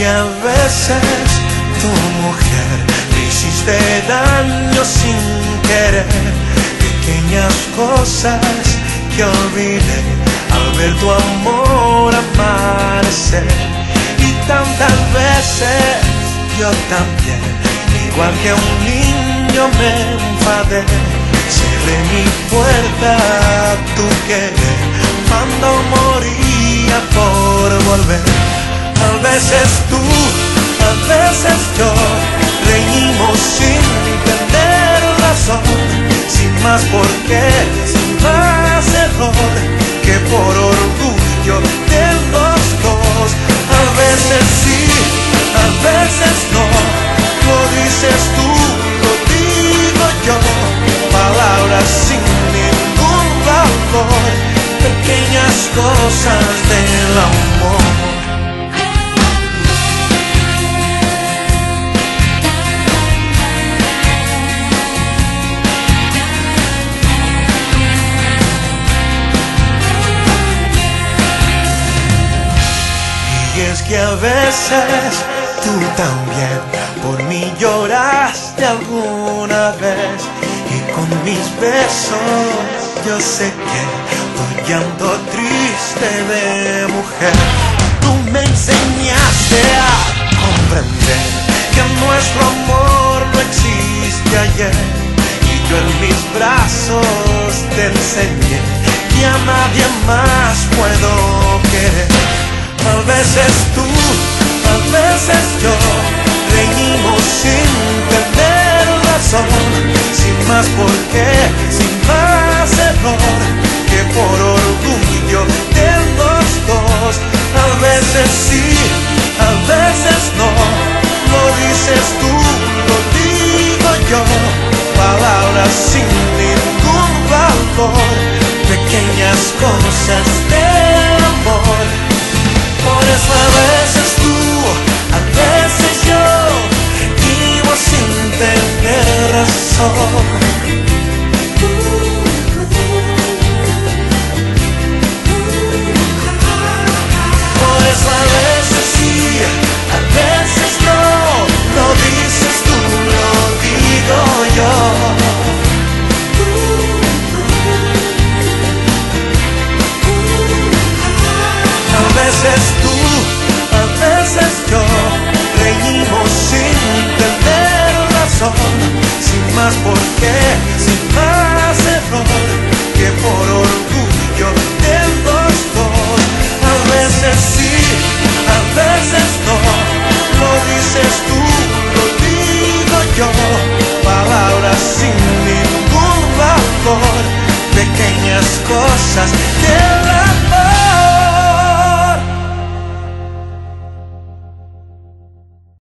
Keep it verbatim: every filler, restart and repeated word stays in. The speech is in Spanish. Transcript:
que a veces tu mujer me hiciste daño sin querer, pequeñas cosas que olvidé al ver tu amor amanecer. Y tantas veces yo también, igual que un niño, me enfadé. Cerré mi puerta a tu querer cuando moría por volver. A veces tú, a veces yo, reímos sin tener razón, sin más por qué, sin más error que por orgullo de los dos. A veces sí, a veces no, lo dices tú, lo digo yo, palabras sin ningún valor, pequeñas cosas del amor. Es que a veces tú también por mí lloraste alguna vez, y con mis besos yo sé que tu llanto triste de mujer. Tú me enseñaste a comprender que nuestro amor no existe ayer, y yo en mis brazos te enseñé que a nadie más puedo querer. A veces tú, a veces yo, reímos sin tener razón, sin más por qué, sin más error que por orgullo de los dos. A veces sí, a veces no, lo dices tú, lo digo yo, palabras sin ningún valor, pequeñas cosas del amor. Por eso a veces tú, a veces yo, vivo sin tener razón. Por eso a veces sí, a veces no, lo dices tú, lo digo yo. A veces tú, a veces yo, reímos sin tener razón, sin más por qué.